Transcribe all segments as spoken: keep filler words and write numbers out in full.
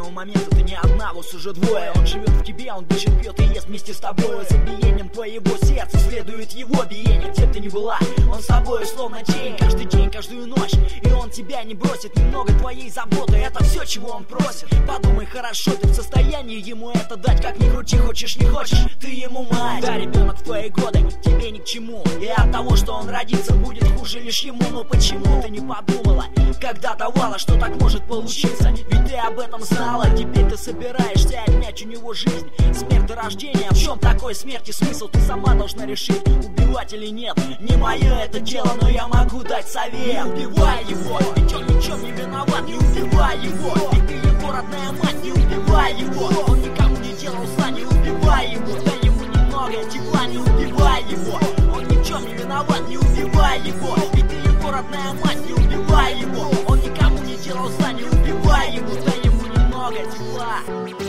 этого момента ты не одна, вас уже двое. Он живет в тебе, он дышит, пьет и ест вместе с тобой. За биением твоего сердца следует его биение. Где бы ты ни была, он с тобой словно тень. Каждый день, каждую ночь, и он тебя не бросит. Немного твоей заботы, это все, чего он просит. Подумай хорошо, ты в состоянии ему это дать. Как ни крути, хочешь не хочешь, ты ему мать. Да, ребенок в твои годы тебе ни к чему, и от того, что он родится, будет хуже лишь ему. Но почему ты не подумала, когда давала, что так может получиться? Ведь ты об этом знала, теперь ты собираешься отнять у него жизнь. Смерть до рождения, в чем такой смерти смысл? Ты сама должна решить, убивать или нет. Не мое это дело, но я могу дать совет. Не убивай его, ведь он ни в чем не виноват. Не убивай его, ведь ты его родная мать. Не убивай его, он никому не делал зла. Не убивай его, дай ему немного тепла. Не убивай его, он ни в чем не виноват. Не убивай его, ведь ты его родная мать. Не убивай его, он никому не делал зла. Не убивай его, дай ему немного тепла.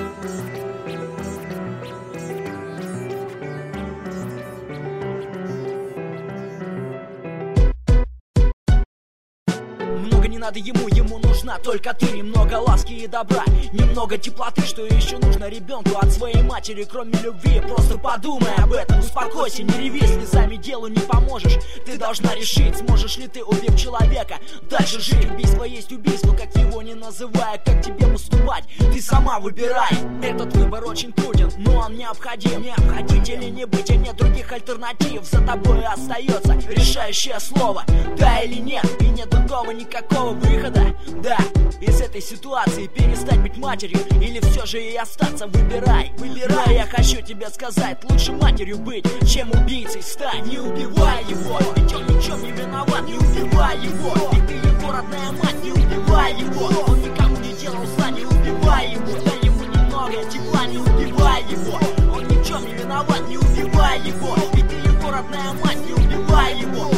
Не надо ему, ему нужна только ты. Немного ласки и добра, немного теплоты. Что еще нужно ребенку от своей матери, кроме любви? Просто подумай об этом, успокойся, не реви. Слезами делу не поможешь, ты должна решить, сможешь ли ты, убив человека, дальше жить. Убийство есть убийство, как его не называя. Как тебе поступать, ты сама выбирай. Этот выбор очень труден, но он необходим. Необходим или не быть, а нет других альтернатив. За тобой остается решающее слово, да или нет. И нет другого никакого выхода, да, из этой ситуации. Перестать быть матерью или все же и остаться, выбирай, выбирай. Но я хочу тебе сказать, лучше матерью быть, чем убийцей стать. Не убивай его, ведь он ни в чем не виноват. Не убивай его, ведь ты его родная мать. Не убивай его, он никому не делал зла. Не убивай его, дай ему немного тепла. Не убивай его, он ни в чем не виноват. Не убивай его, ведь ты его родная мать. Не убивай его,